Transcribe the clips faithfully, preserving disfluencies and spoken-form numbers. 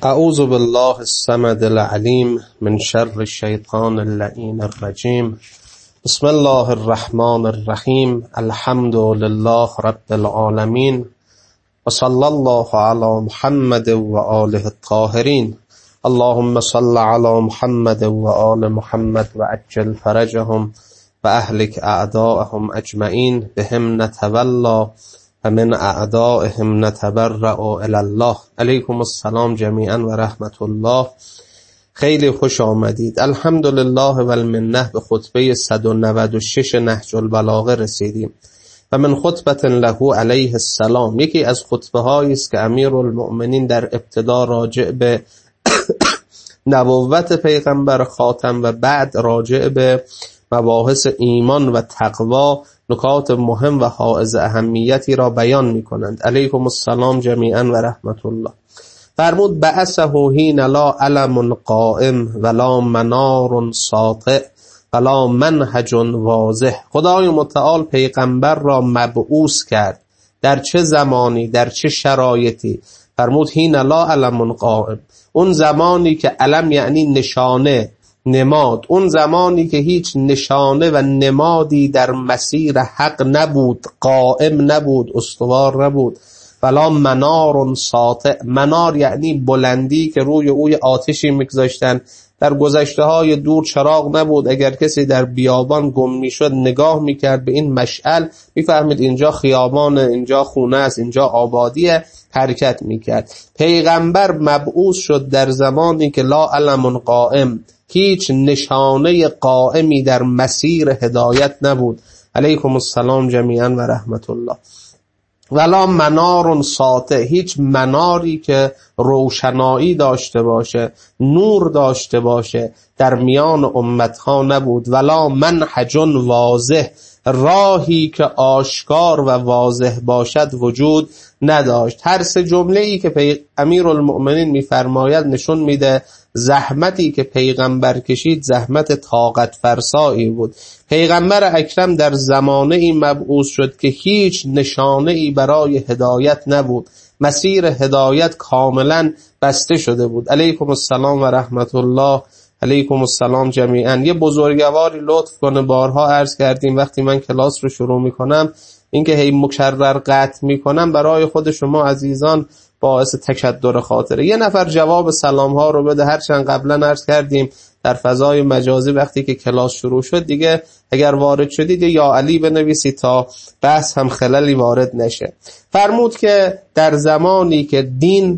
اعوذ بالله الصمد العلیم من شر الشیطان اللعین الرجیم. بسم الله الرحمن الرحیم. الحمد لله رب العالمین و صلی الله علی محمد و آله الطاهرین. اللهم صل علی محمد و آل محمد و عجل فرجهم و اهلک اعداءهم اجمعین. بهم نتولا و من اعدائهم نتبرأ الی الله. علیکم السلام جمیعا و رحمت الله. خیلی خوش آمدید. الحمدلله و المنه به خطبه صد و نود و شش نهج البلاغه رسیدیم و من خطبه له علیه السلام، یکی از خطبه هایی است که امیرالمؤمنین در ابتدا راجع به نبوت پیغمبر خاتم و بعد راجع به مباحث ایمان و تقوا نکات مهم و حائز اهمیتی را بیان می کنند. علیکم السلام جمیعا و رحمت الله. فرمود بعثه حین لا علم قائم ولا منار ساطع ولا منهج واضح. خدای متعال پیغمبر را مبعوث کرد. در چه زمانی، در چه شرایطی؟ فرمود حین لا علم قائم، اون زمانی که علم یعنی نشانه، نماد، اون زمانی که هیچ نشانه و نمادی در مسیر حق نبود، قائم نبود، استوار نبود. ولا منار ساطع، منار یعنی بلندی که روی اوی آتشی میگذاشتن. در گذشته های دور چراغ نبود، اگر کسی در بیابان گم میشد نگاه میکرد به این مشعل میفهمید اینجا خیابان، اینجا خونه است، اینجا آبادیه، حرکت میکرد. پیغمبر مبعوث شد در زمانی که لا علم قائم، هیچ نشانه قائمی در مسیر هدایت نبود. علیکم السلام جمیعا و رحمت الله. ولا منار ساطع، هیچ مناری که روشنایی داشته باشه، نور داشته باشه در میان امتها نبود. ولا منهج واضح، راهی که آشکار و واضح باشد وجود نداشت. هر سه جمله ای که امیرالمؤمنین میفرماید نشون میده زحمتی که پیغمبر کشید زحمت طاقت فرسایی بود. پیغمبر اکرم در زمانه ای مبعوث شد که هیچ نشانه ای برای هدایت نبود، مسیر هدایت کاملا بسته شده بود. علیکم السلام و رحمت الله. علیکم السلام جمیعا. یه بزرگواری لطف کنه، بارها عرض کردیم وقتی من کلاس رو شروع میکنم اینکه هی مکرر قطع میکنم برای خود شما عزیزان باعث تکدر خاطره. یه نفر جواب سلام ها رو بده. هرچند قبلا عرض کردیم در فضای مجازی وقتی که کلاس شروع شد دیگه اگر وارد شدید یا علی بنویسید تا بحث هم خللی وارد نشه. فرمود که در زمانی که دین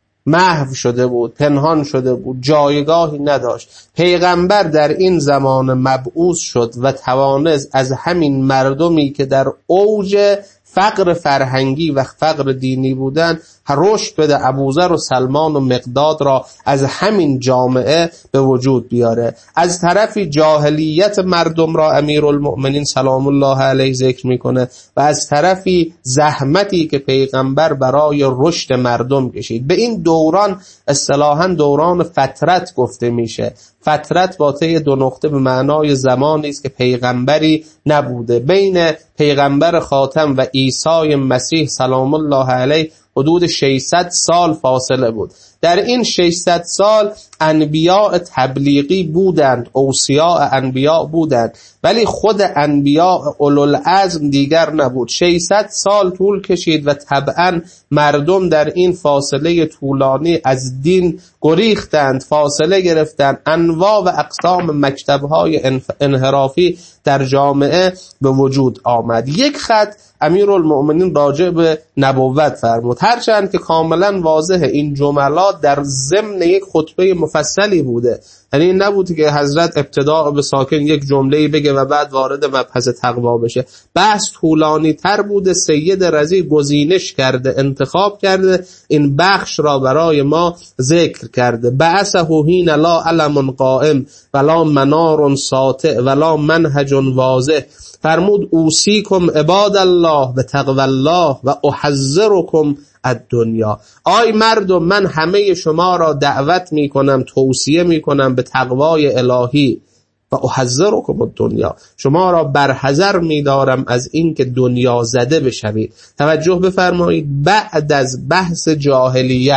محو شده بود، پنهان شده بود، جایگاهی نداشت، پیغمبر در این زمان مبعوث شد و توانست از همین مردمی که در اوج فقر فرهنگی و فقر دینی بودن رشد بده، ابوذر و سلمان و مقداد را از همین جامعه به وجود بیاره. از طرفی جاهلیت مردم را امیرالمؤمنین سلام الله علیه ذکر میکنه و از طرفی زحمتی که پیغمبر برای رشد مردم کشید. به این دوران اصطلاحاً دوران فترت گفته میشه. فترت با ته دو نقطه به معنای زمانی است که پیغمبری نبوده. بین پیغمبر خاتم و عیسی مسیح سلام الله علیه حدود ششصد سال فاصله بود. در این ششصد سال انبیاء تبلیغی بودند، اوصیاء انبیاء بودند، ولی خود انبیاء اولوالعزم دیگر نبود. ششصد سال طول کشید و طبعا مردم در این فاصله طولانی از دین گریختند، فاصله گرفتند. انواع و اقسام مکتب‌های انحرافی در جامعه به وجود آمد. یک خط امیرالمؤمنین راجع به نبوت فرمود، هرچند که کاملا واضحه این جملات در ضمن یک خطبه مفصلی بوده. یعنی این نبود که حضرت ابتدا به ساکن یک جمله‌ای بگه و بعد وارد مبحث تقوا بشه. بحث طولانی تر بوده. سید رضی گزینش کرده، انتخاب کرده، این بخش را برای ما ذکر کرده. بعثه حین لا علم قائم ولا منار ساطع ولا منهج واضح. فرمود اوصیکم عباد الله به تقوی الله و احذرکم الدنیا. آی مردم، من همه شما را دعوت می کنم، توصیه می کنم به تقوای الهی و احذرکم الدنیا، شما را برحذر می دارم از این که دنیا زده بشوید. توجه بفرمایید، بعد از بحث جاهلیت،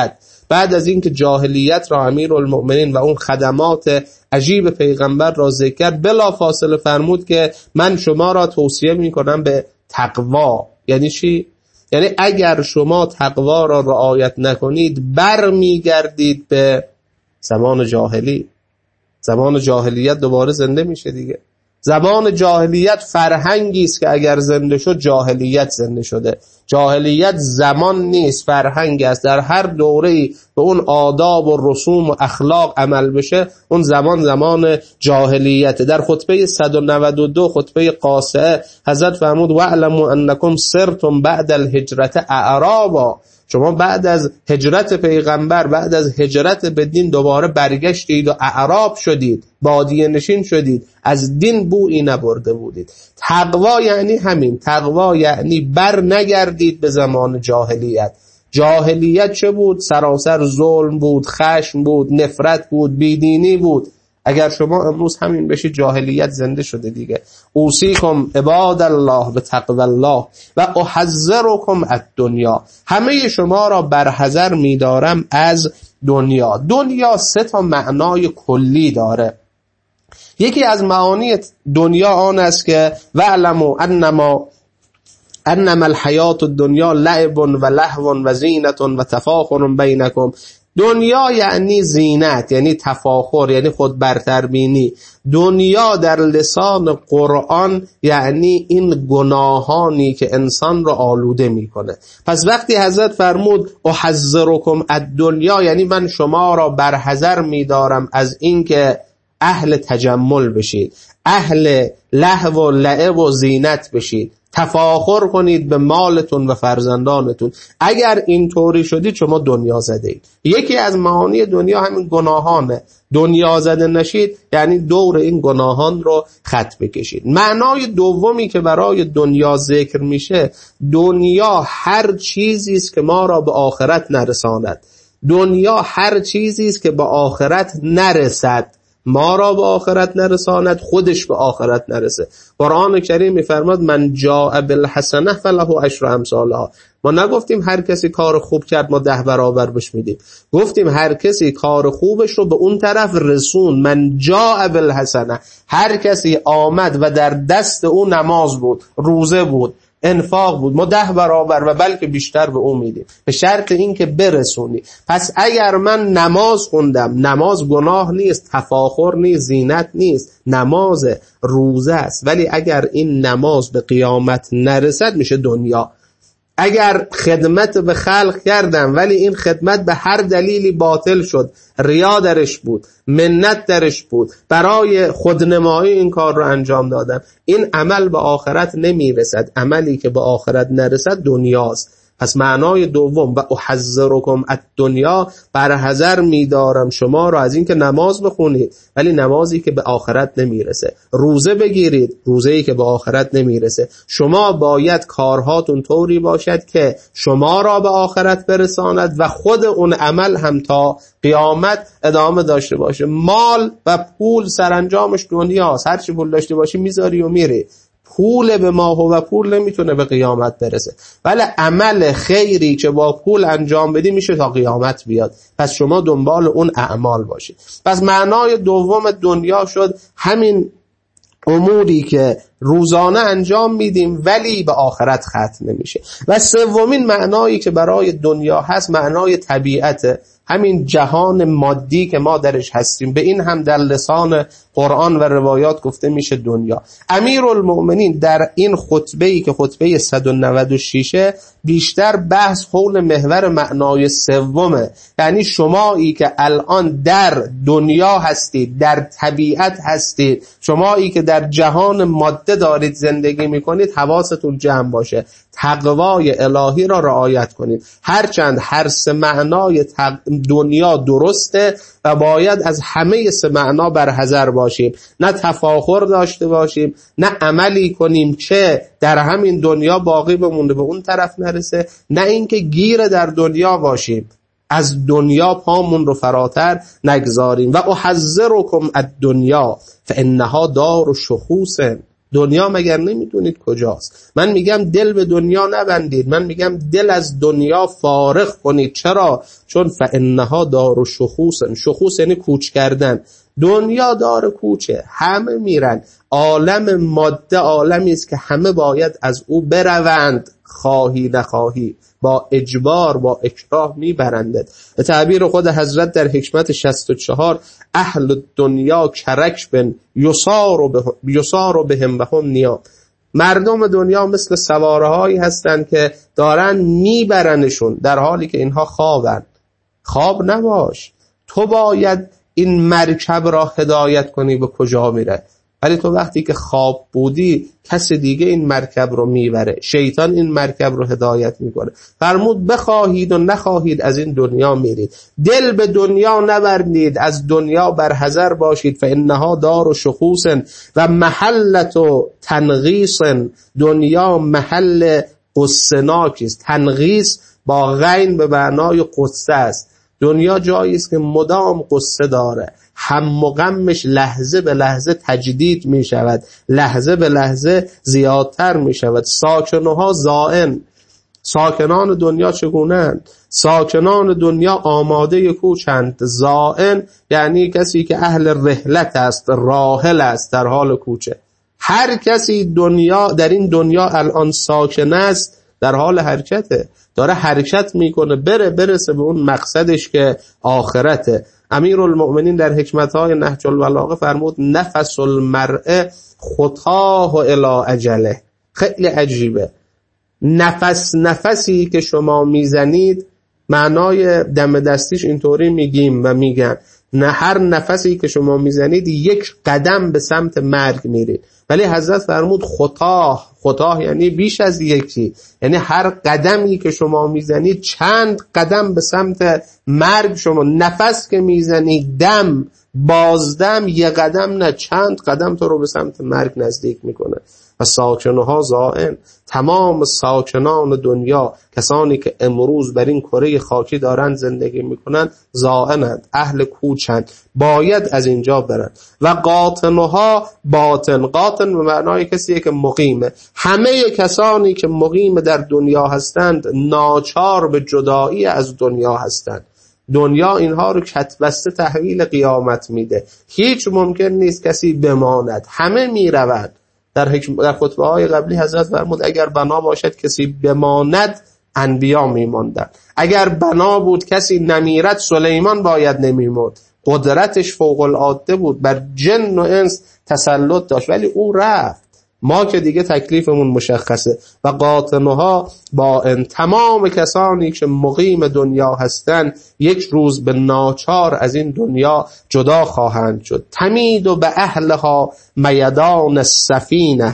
بعد از اینکه جاهلیت را امیرالمؤمنین و اون خدمات عجیب پیغمبر را ذکر کرد، بلا فاصله فرمود که من شما را توصیه میکنم به تقوا. یعنی چی؟ یعنی اگر شما تقوا را رعایت نکنید بر میگردید به زمان جاهلی. زمان جاهلیت دوباره زنده میشه دیگه. زمان جاهلیت فرهنگی است که اگر زنده شد جاهلیت زنده شده. جاهلیت زمان نیست، فرهنگ است. در هر دوره‌ای به اون آداب و رسوم و اخلاق عمل بشه اون زمان زمان جاهلیت. در خطبه صد و نود و دو خطبه قاصعه حضرت فرمود واعلموا انکم سرتم بعد الهجرة اعرابا، شما بعد از هجرت پیغمبر، بعد از هجرت به دین دوباره برگشتید و اعراب شدید، بادیه نشین شدید، از دین بویی نبرده بودید. تقوا یعنی همین. تقوا یعنی بر نگردید به زمان جاهلیت. جاهلیت چه بود؟ سراسر ظلم بود، خشم بود، نفرت بود، بیدینی بود. اگر شما امروز همین بشید جاهلیت زنده شده دیگه. اوصیکم عباد الله به تقوی الله و احذرکم الدنیا، همه شما را برحذر می‌دارم از دنیا. دنیا سه تا معنای کلی داره. یکی از معانی دنیا آن است که واعلموا انما انما الحیات الدنیا لعب و لهو و زینت و تفاخر بینکم. دنیا یعنی زینت، یعنی تفاخر، یعنی خود برتربینی. دنیا در لسان قرآن یعنی این گناهانی که انسان رو آلوده میکنه. پس وقتی حضرت فرمود احذرکم الدنیا، یعنی من شما را برحذر میدارم از این که اهل تجمل بشید، اهل لهو و لعب و زینت بشید، تفاخر کنید به مالتون و فرزندانتون. اگر اینطوری شدید شما دنیا زده اید. یکی از معانی دنیا همین گناهانه. دنیا زده نشید یعنی دور این گناهان رو خط بکشید. معنای دومی که برای دنیا ذکر میشه، دنیا هر چیزی است که ما را به آخرت نرساند. دنیا هر چیزی است که به آخرت نرسد، ما را به آخرت نرساند، خودش به آخرت نرسه. قرآن کریم میفرماد من جاء بالحسنه فله عشر امثالها. ما نگفتیم هر کسی کار خوب کرد ما ده برابر بهش میدیم، گفتیم هر کسی کار خوبش رو به اون طرف رسون. من جاء بالحسنه، هر کسی آمد و در دست او نماز بود، روزه بود، انفاق بود، ما ده برابر و بلکه بیشتر به اون میدیم، به شرط این که برسونی. پس اگر من نماز خوندم، نماز گناه نیست، تفاخر نیست، زینت نیست، نماز روزه است، ولی اگر این نماز به قیامت نرسد میشه دنیا. اگر خدمت به خلق کردم ولی این خدمت به هر دلیلی باطل شد، ریا درش بود، منت درش بود، برای خودنمایی این کار رو انجام دادم، این عمل به آخرت نمیرسد. عملی که به آخرت نرسد دنیاست. پس معنای دوم و احذرکم الدنیا، برحذر می‌دارم شما را از این که نماز بخونید ولی نمازی که به آخرت نمیرسه، روزه بگیرید روزه‌ای که به آخرت نمیرسه. شما باید کارهاتون طوری باشد که شما را به آخرت برساند و خود اون عمل هم تا قیامت ادامه داشته باشه. مال و پول سرانجامش دنیاست، هر چی پول داشته باشی میذاری و میری. پول به ماه و پول نمیتونه به قیامت برسه، ولی عمل خیری که با پول انجام بدی میشه تا قیامت بیاد. پس شما دنبال اون اعمال باشید. پس معنای دوم دنیا شد همین اموری که روزانه انجام میدیم ولی به آخرت ختم نمیشه. و سومین معنایی که برای دنیا هست معنای طبیعته، همین جهان مادی که ما درش هستیم. به این هم در لسان قرآن و روایات گفته میشه دنیا. امیرالمؤمنین در این خطبه‌ای که خطبه صد و نود و شش بیشتر بحث حول محور معنای سومه، یعنی شمایی که الان در دنیا هستید، در طبیعت هستید، شمایی که در جهان ماده دارید زندگی میکنید، حواستون جمع باشه، تقوای الهی را رعایت کنید. هرچند هر سه معنای دنیا درسته و باید از همه سه معنا برحذر باشیم، نه تفاخر داشته باشیم، نه عملی کنیم که در همین دنیا باقی بمونه به اون طرف نرسه، نه اینکه گیر در دنیا باشیم از دنیا پامون رو فراتر نگذاریم. و احذرکم الدنیا فانها دار شخوص، دنیا مگر نمیدونید کجاست؟ من میگم دل به دنیا نبندید، من میگم دل از دنیا فارغ کنید. چرا؟ چون فانها دار شخوص. شخوص یعنی کوچ کردن. دنیا دار کوچه، همه میرن. عالم ماده عالمی است که همه باید از او بروند، خواهی نخواهی، با اجبار با اکراه میبرندت. به تعبیر خود حضرت در حکمت شصت و چهار، اهل دنیا کرکب یسار بهم و هم نیام. مردم دنیا مثل سواره هایی هستند که دارن میبرنشون در حالی که اینها خوابن. خواب نباش، تو باید این مرکب را هدایت کنی به کجا میره. ولی تو وقتی که خواب بودی کسی دیگه این مرکب رو میبره، شیطان این مرکب رو هدایت میکنه. فرمود بخواهید و نخواهید از این دنیا میرید. دل به دنیا نبرید، از دنیا برحذر باشید. فانها دار شخوص و محلت و تنغیص. دنیا محل قصه‌ناکی است. تنغیص با غین به معنای قصه است. دنیا جایی است که مدام قصه داره، هم و غمش لحظه به لحظه تجدید می شود، لحظه به لحظه زیادتر می شود. ساکنها زائن. ساکنان دنیا چگونند؟ ساکنان دنیا آماده کوچند. زائن یعنی کسی که اهل رحلت است، راحل است، در حال کوچه. هر کسی دنیا در این دنیا الان ساکن است در حال حرکته، داره حرکت میکنه بره برسه به اون مقصدش که آخرته. امیرالمؤمنین در حکمتهای نهج البلاغه فرمود نفس المرء خطاه الی اجله. خیلی عجیبه. نفس نفسی که شما میزنید، معنای دم دستیش اینطوری میگیم و میگن نه، هر نفسی که شما میزنید یک قدم به سمت مرگ میرید. ولی حضرت فرمود خطاه. خطاه یعنی بیش از یکی، یعنی هر قدمی که شما میزنید چند قدم به سمت مرگ. شما نفس که میزنید دم بازدم یک قدم نه چند قدم تو رو به سمت مرگ نزدیک میکنه. و ساکنها زائن. تمام ساکنان دنیا، کسانی که امروز بر این کره خاکی دارند زندگی میکنند، زائنند، اهل کوچند، باید از اینجا برند. و قاطنها باطن. قاطن به معنای کسیه که مقیمه. همه کسانی که مقیم در دنیا هستند ناچار به جدایی از دنیا هستند. دنیا اینها رو کتبسته تحویل قیامت میده. هیچ ممکن نیست کسی بماند، همه میروند. در حکم... در خطبه های قبلی حضرت فرمود اگر بنا باشد کسی بماند، انبیا میماندند. اگر بنا بود کسی نمیرد، سلیمان باید نمیمرد. قدرتش فوق العاده بود، بر جن و انس تسلط داشت، ولی او رفت. ما که دیگه تکلیفمون مشخصه. و قاطنها با ان. تمام کسانی که مقیم دنیا هستند یک روز به ناچار از این دنیا جدا خواهند شد. تمید و به اهلها میدان السفینه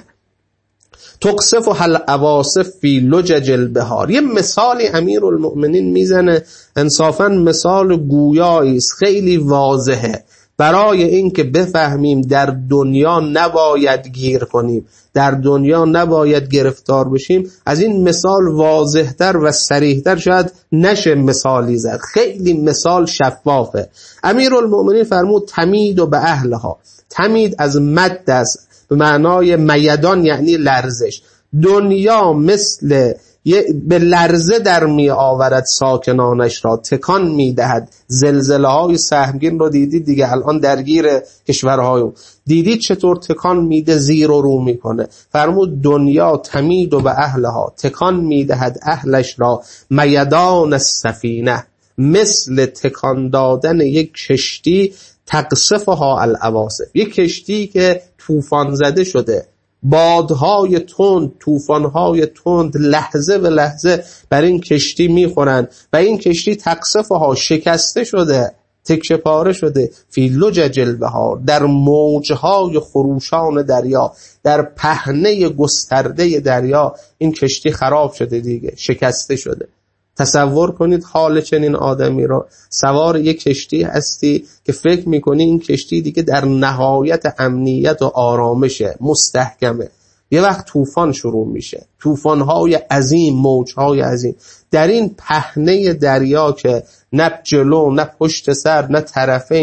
تقصف حل عواصف فی لجج البحار. یه مثالی امیرالمؤمنین میزنه، انصافا مثال گویایی است، خیلی واضحه برای این که بفهمیم در دنیا نباید گیر کنیم، در دنیا نباید گرفتار بشیم. از این مثال واضحتر و صریحتر شاید نشه مثالی زد، خیلی مثال شفافه. امیرالمؤمنین فرمود تمید و به اهلها. تمید از مد است، به معنای میدان یعنی لرزش. دنیا مثل به لرزه در می آورد ساکنانش را، تکان می دهد. زلزله های سهمگین رو دیدید دیگه، الان درگیر کشورهای دیدید چطور تکان میده، زیر و رو میکنه. فرمود دنیا تمید و به اهلها، تکان میدهد اهلش را. میدان السفینه، مثل تکان دادن یک کشتی. تقصفها العواصف، یک کشتی که طوفان زده شده، بادهای تند، طوفانهای تند لحظه به لحظه بر این کشتی میخورند و این کشتی تقصفها، شکسته شده، تکه پاره شده. فی لجج البحار، در موجهای خروشان دریا، در پهنه گسترده دریا این کشتی خراب شده دیگه، شکسته شده. تصور کنید حال چنین آدمی رو. سوار یک کشتی هستی که فکر میکنی این کشتی دیگه در نهایت امنیت و آرامشه، مستحکمه. یه وقت طوفان شروع میشه، طوفان‌های عظیم، موج‌های عظیم در این پهنه دریا که نه جلو نه پشت سر نه طرفین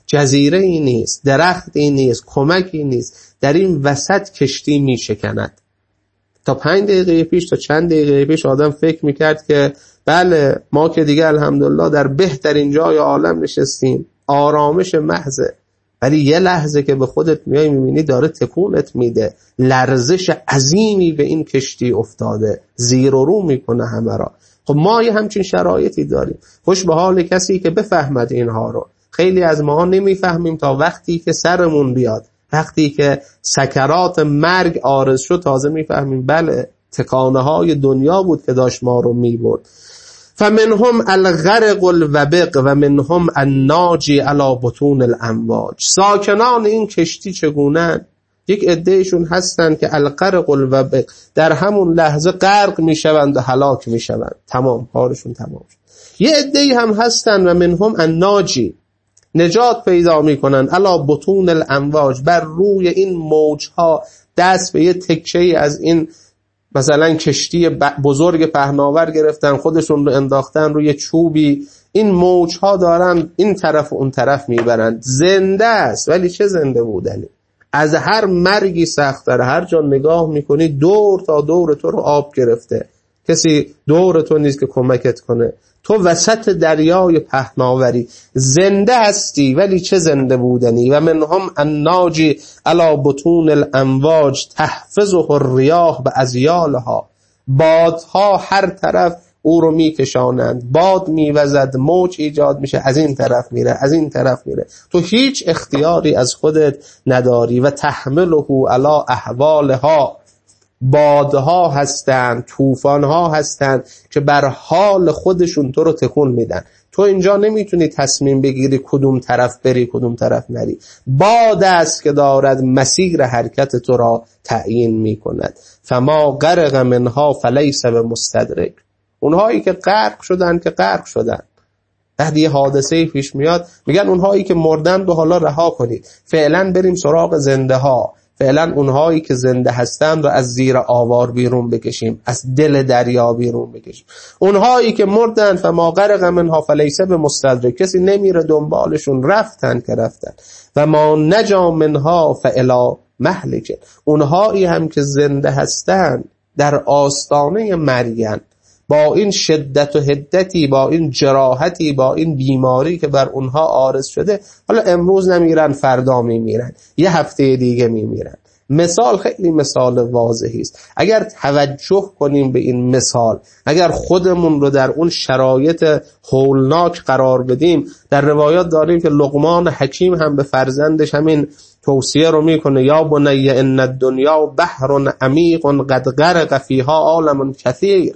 جزیره ای نیست، درختی نیست، کمکی نیست. در این وسط کشتی می شکند. تا پنج دقیقه پیش تا چند دقیقه پیش آدم فکر میکرد که بله ما که دیگه الحمدلله در بهترین جای عالم نشستیم، آرامش محضه. ولی یه لحظه که به خودت میای میبینی داره تکونت میده، لرزش عظیمی به این کشتی افتاده، زیر و رو میکنه همه را. خب ما یه همچین شرایطی داریم. خوش به حال کسی که بفهمد اینها رو. خیلی از ما نمیفهمیم تا وقتی که سرمون بیاد، وقتی که سکرات مرگ عارض شد تازه میفهمیم بله تکانه های دنیا بود که داشت ما رو میبرد. فمنهم الغرق الوبق و منهم الناجی علی بطون الامواج. ساکنان این کشتی چگونن؟ یک عدهشون هستن که الغرق الوبق، در همون لحظه غرق میشوند و هلاک میشوند، تمام کارشون تمام شد. یه عده‌ای هم هستن و منهم الناجی، نجات پیدا میکنن علی بطون الامواج، بر روی این موجها دست به یه تکه‌ای از این مثلا کشتی بزرگ پهناور گرفتن، خودشون رو انداختن روی چوبی، این موجها دارن این طرف و اون طرف میبرند. زنده است، ولی چه زنده بودنی، از هر مرگی سخت‌تر. هر جا نگاه میکنی دور تا دور تو رو آب گرفته، کسی دور تو نیست که کمکت کنه، تو وسط دریای پهناوری زنده هستی، ولی چه زنده بودنی. و منهم الناجی علی بطون الامواج تحفظه الریاح بازیالها، بادها هر طرف او رو میکشانند، باد میوزد، موج ایجاد میشه، از این طرف میره از این طرف میره، تو هیچ اختیاری از خودت نداری. و تحمله علی احوالها، بادها هستند، طوفانها هستند که بر حال خودشون تو رو تکون میدن. تو اینجا نمیتونی تصمیم بگیری کدوم طرف بری کدوم طرف نری. باد است که دارد مسیر حرکت تو را تعیین میکند. فما غرق منها فلیس بمستدرک. اونهایی که غرق شدن که غرق شدن. وقتی یه حادثه پیش میاد میگن اونهایی که مردن رو حالا رها کنید، فعلا بریم سراغ زنده ها. فعلا اونهایی که زنده هستند رو از زیر آوار بیرون بکشیم، از دل دریا بیرون بکشیم. اونهایی که مردن فما غرق منها فلیس بمستدرک، کسی نمیره دنبالشون، رفتن که رفتن. و ما نجا منها فالی مهلک. اونهایی هم که زنده هستند در آستانه مرگن، با این شدت و حدتی، با این جراحتی، با این بیماری که بر اونها عارض شده، حالا امروز نمیرن فردا میمیرن، یه هفته دیگه میمیرن. مثال خیلی مثال واضحی است. اگر توجه کنیم به این مثال، اگر خودمون رو در اون شرایط هولناک قرار بدیم، در روایات داریم که لقمان حکیم هم به فرزندش همین توصیه رو میکنه، یا بنی ان الدنیا بحر عمیق قد غرق فیها عالم کثیر.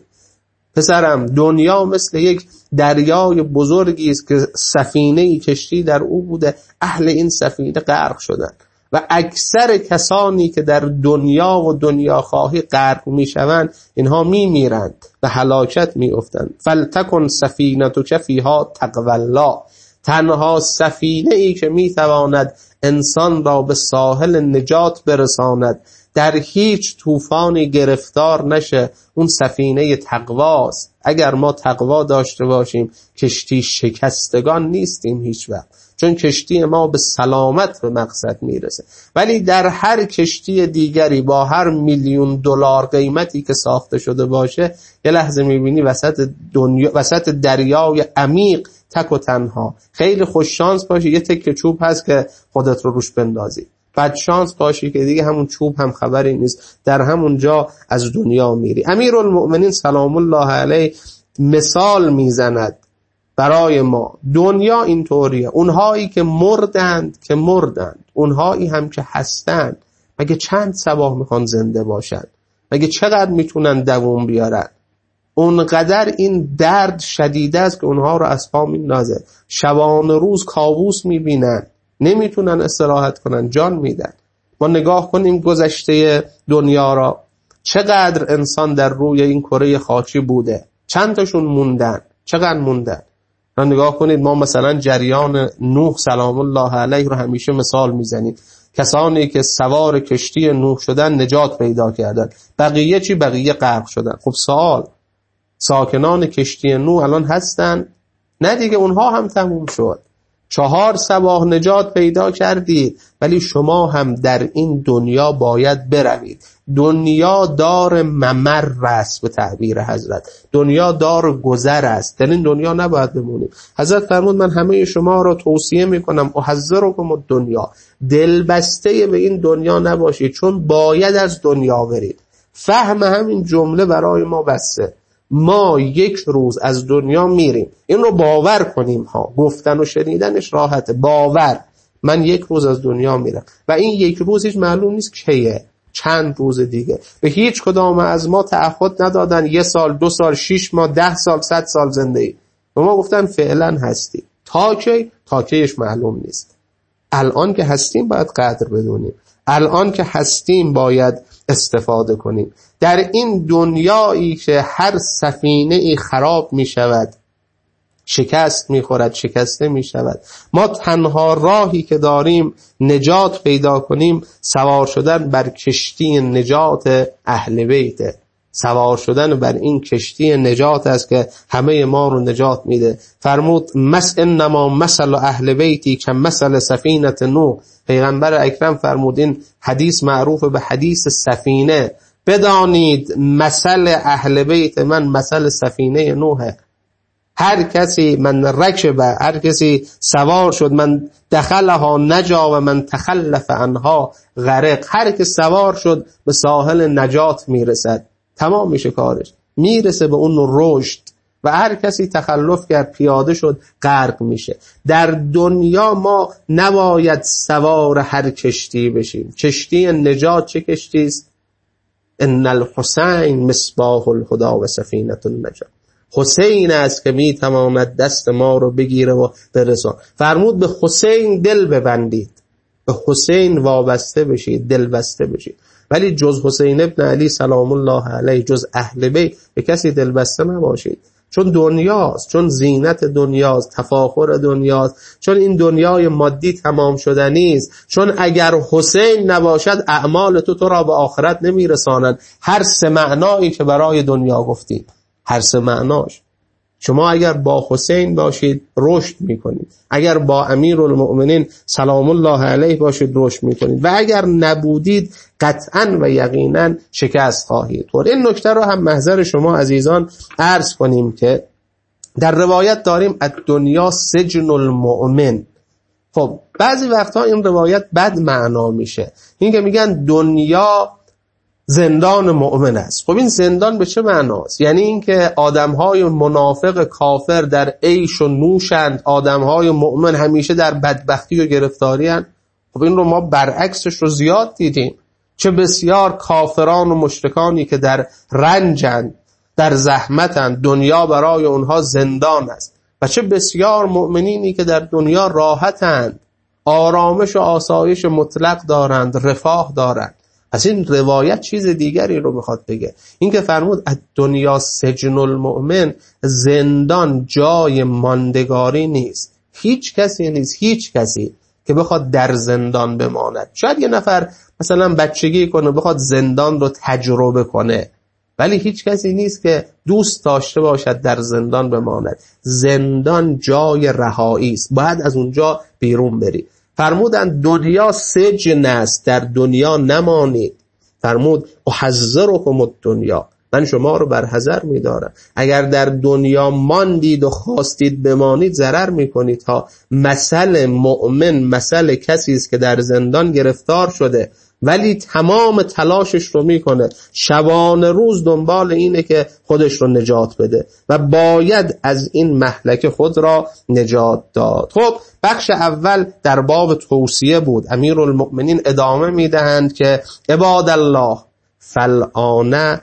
پسرم، دنیا مثل یک دریای بزرگی است که سفینه کشتی در او بوده، اهل این سفینه غرق شدن و اکثر کسانی که در دنیا و دنیا خواهی غرق میشوند اینها میمیرند و هلاکت میافتند. فلتکن سفینتک فیها تقوی الله. تنها سفینه ای که میتواند انسان را به ساحل نجات برساند، در هیچ طوفانی گرفتار نشه، اون سفینه تقواست. اگر ما تقوا داشته باشیم کشتی شکستگان نیستیم هیچ وقت، چون کشتی ما به سلامت به مقصد میرسه. ولی در هر کشتی دیگری با هر میلیون دلار قیمتی که ساخته شده باشه، یه لحظه میبینی وسط دنیا، وسط دریای عمیق تک و تنها. خیلی خوش شانس باشی یه تکه چوب هست که خودت رو روش بندازی، بد شانس باشی که دیگه همون چوب هم خبری نیست، در همون جا از دنیا میری. امیرالمؤمنین سلام الله علیه مثال میزند برای ما. دنیا اینطوریه، اونهایی که مردند که مردند، اونهایی هم که هستند، مگه چند صباح میخوان زنده باشند؟ مگه چقدر میتونن دوام بیارن؟ اونقدر این درد شدیده است که اونها رو از پا میندازه. شبانه روز کابوس میبینن، نمیتونن استراحت کنن، جان میدن. ما نگاه کنیم گذشته دنیا را، چقدر انسان در روی این کره خاکی بوده، چند تاشون موندن، چقدر موندن. ما نگاه کنید، ما مثلا جریان نوح سلام الله علیه رو همیشه مثال میزنیم. کسانی که سوار کشتی نوح شدن نجات پیدا کردن، بقیه چی؟ بقیه غرق شدن. خب سوال، ساکنان کشتی نوح الان هستن؟ نه دیگه، اونها هم تموم شد. چهار صباح نجات پیدا کردید، ولی شما هم در این دنیا باید بروید. دنیا دار ممر است به تعبیر حضرت، دنیا دار گذر است، در این دنیا نباید بمونیم. حضرت فرمود من همه شما را توصیه میکنم احذرکم الدنیا، دلبسته به این دنیا نباشید، چون باید از دنیا برید. فهم همین جمله برای ما بسه، ما یک روز از دنیا میریم. این رو باور کنیم ها، گفتن و شنیدنش راحته، باور من یک روز از دنیا میرم و این یک روز هیچ معلوم نیست کیه، چند روز دیگه. به هیچ کدام از ما تعهد ندادن یه سال، دو سال، شش ماه، ده سال، صد سال زندگی. به ما گفتن فعلا هستی. تا کی؟ تا کیش معلوم نیست. الان که هستیم باید قدر بدونیم، الان که هستیم باید استفاده کنیم. در این دنیایی که هر سفینه ای خراب می شود، شکست می خورد، شکسته می شود، ما تنها راهی که داریم نجات پیدا کنیم سوار شدن بر کشتی نجات اهل بیت، سوار شدن بر این کشتی نجات است که همه ما رو نجات میده. فرمود مس انما مثل اهل بیتی که مثل سفینه نوح. پیغمبر اکرم فرمود، این حدیث معروف به حدیث سفینه، بدانید مثل اهل بیت من مثل سفینه نوحه. هر کسی من رکب، هر کسی سوار شد، من دخلها نجا و من تخلف عنها غرق. هر که سوار شد به ساحل نجات میرسد، تمام میشه کارش، میرسه به اون رشد. و هر کسی تخلف کرد، پیاده شد، غرق میشه. در دنیا ما نباید سوار هر کشتی بشیم. کشتی نجات چه کشتی است؟ ان الحسین مصباح الهدی و سفینه النجات. حسین است که میتواند دست ما رو بگیره و برسان. فرمود به حسین دل ببندید، به حسین وابسته بشید، دل بسته بشید. ولی جز حسین ابن علی سلام الله علیه، جز اهل بیت به کسی دل بسته نباشید. چون دنیاست، چون زینت دنیاست، تفاخر دنیاست، چون این دنیای مادی تمام شدنی است، چون اگر حسین نباشد اعمال تو تو را به آخرت نمیرسانند. هر سه معنایی که برای دنیا گفتیم، هر سه معناش، شما اگر با حسین باشید رشد میکنید، اگر با امیرالمؤمنین سلام الله علیه باشید رشد میکنید، و اگر نبودید قطعا و یقینا شکست خواهید خورد. این نکته رو هم محضر شما عزیزان عرض کنیم که در روایت داریم الدنیا سجن المؤمن. خب بعضی وقتا این روایت بد معنا میشه، این که میگن دنیا زندان مؤمن است. خب این زندان به چه معناست؟ یعنی اینکه آدم‌های منافق کافر در عیش و نوشند، آدم‌های مؤمن همیشه در بدبختی و گرفتاری اند. خب این رو ما برعکسش رو زیاد دیدیم. چه بسیار کافران و مشرکانی که در رنجند، در زحمتند، دنیا برای اونها زندان است، و چه بسیار مؤمنینی که در دنیا راحتند، آرامش و آسایش مطلق دارند، رفاه دارند. از این روایت چیز دیگری رو میخواد بگه، این که فرمود دنیا سجن المؤمن، زندان جای ماندگاری نیست. هیچ کسی نیست، هیچ کسی که بخواد در زندان بماند. شاید یه نفر مثلا بچگی کنه بخواد زندان رو تجربه کنه، ولی هیچ کسی نیست که دوست داشته باشد در زندان بماند. زندان جای رهایی است، باید از اونجا بیرون بری. فرمودن دنیا سجن است، در دنیا نمانید. فرمود احذرکم الدنیا، من شما رو بر حذر می‌دارم. اگر در دنیا ماندید و خواستید بمانید ضرر می‌کنید ها. مثل مؤمن مثل کسی است که در زندان گرفتار شده ولی تمام تلاشش رو میکنه، شبانه روز دنبال اینه که خودش رو نجات بده و باید از این مهلکه خود را نجات داد. خب بخش اول در باب توصیه بود. امیرالمؤمنین ادامه میدهند که عباد الله فالآن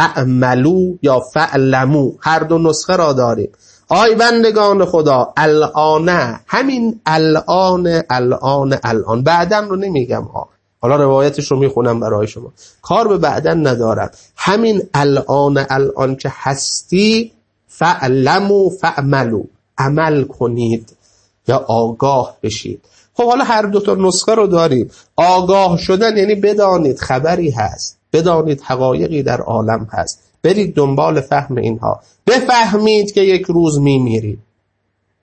فعملو یا فعلمو، هر دو نسخه را داریم. آی بندگان خدا، الآن، همین الآن الآن الآن، بعدن رو نمیگم ها، حالا روایتش رو میخونم برای شما، کار به بعدن ندارم. همین الان الان که هستی، فعلمو فعملو، عمل کنید یا آگاه بشید. خب حالا هر دو تا نسخه رو داریم. آگاه شدن یعنی بدانید خبری هست، بدانید حقایقی در عالم هست، برید دنبال فهم اینها، بفهمید که یک روز میمیرید.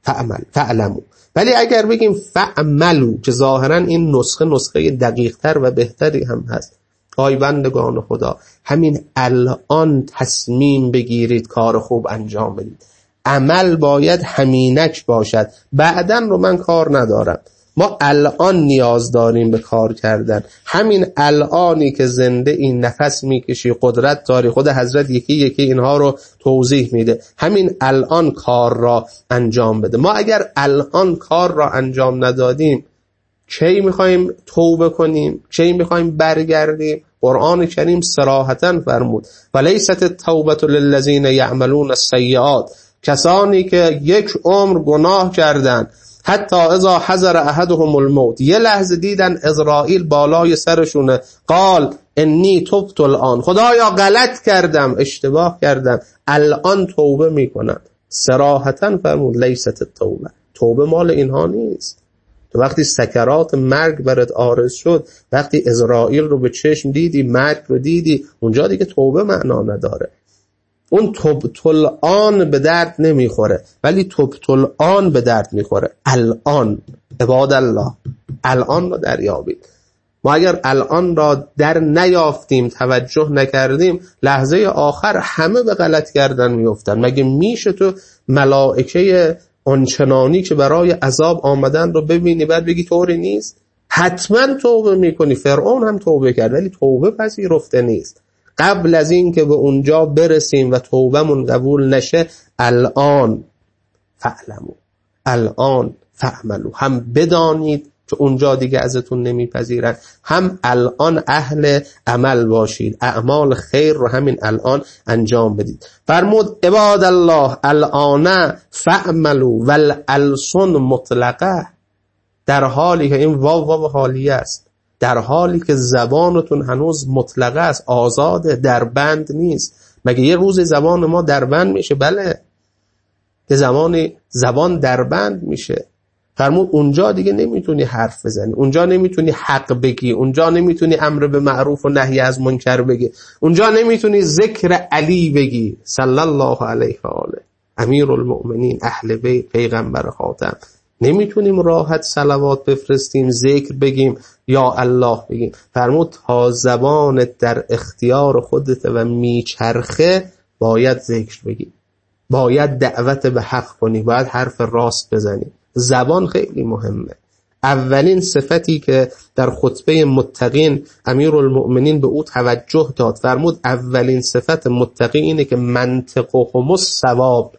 فعمل فعلمو. ولی اگر بگیم فعملو که ظاهرا این نسخه نسخه دقیق تر و بهتری هم هست، آی بندگان خدا همین الان تصمیم بگیرید کار خوب انجام بدید. عمل باید همینک باشد، بعدن رو من کار ندارم. ما الان نیاز داریم به کار کردن. همین الانی که زنده این نفس میکشی، قدرت داری، خود حضرت یکی یکی اینها رو توضیح میده، همین الان کار را انجام بده. ما اگر الان کار را انجام ندادیم کی میخوایم توبه کنیم؟ کی میخوایم برگردیم؟ قرآن کریم صراحتاً فرمود ولیست التوبة للذین یعملون السیئات، کسانی که یک عمر گناه کردن حتی اذا حضر احدهم الموت، یه لحظه دیدن عزرائیل بالای سرشونه، قال انی تبت الان، خدایا غلط کردم، اشتباه کردم، الان توبه میکنم. صراحتاً فرمود لیست التوبه، توبه مال اینها نیست. تو وقتی سکرات مرگ برات عارض شد، وقتی عزرائیل رو به چشم دیدی، مرگ رو دیدی، اونجا دیگه توبه معنا نداره. اون تبتل آن به درد نمیخوره، ولی تبتل آن به درد میخوره. الان عباد الله، الان رو دریابید. ما اگر الان را در نیافتیم، توجه نکردیم، لحظه آخر همه به غلط کردن میفتن. مگه میشه تو ملائکه آنچنانی که برای عذاب آمدن رو ببینی بعد بگی طوری نیست؟ حتما توبه میکنی. فرعون هم توبه کرد ولی توبه پذیرفته نیست. قبل از این که به اونجا برسیم و توبهمون قبول نشه، الان فعلمو، الان فعملو، هم بدانید که اونجا دیگه ازتون نمیپذیرن، هم الان اهل عمل باشید، اعمال خیر رو همین الان انجام بدید. فرمود عباد الله الان فعملو والالسن مطلقه، در حالی که این واو واو حالیه است، در حالی که زبانتون هنوز مطلقه است، آزاده، در بند نیست. مگه یه روز زبان ما در بند میشه؟ بله، یه زمان زبان در بند میشه. فرمود اونجا دیگه نمیتونی حرف بزنی، اونجا نمیتونی حق بگی، اونجا نمیتونی امر به معروف و نهی از منکر بگی، اونجا نمیتونی ذکر علی بگی صلی الله علیه و آله امیر المؤمنین اهل بیت پیغمبر خاتم. نمیتونیم راحت صلوات بفرستیم، ذکر بگیم، یا الله بگیم. فرمود تا زبان در اختیار خودت و میچرخه باید ذکر بگی، باید دعوت به حق کنی، باید حرف راست بزنی. زبان خیلی مهمه. اولین صفتی که در خطبه متقین امیرالمؤمنین به او توجه داد، فرمود اولین صفت متقی اینه که منطقهم الصواب،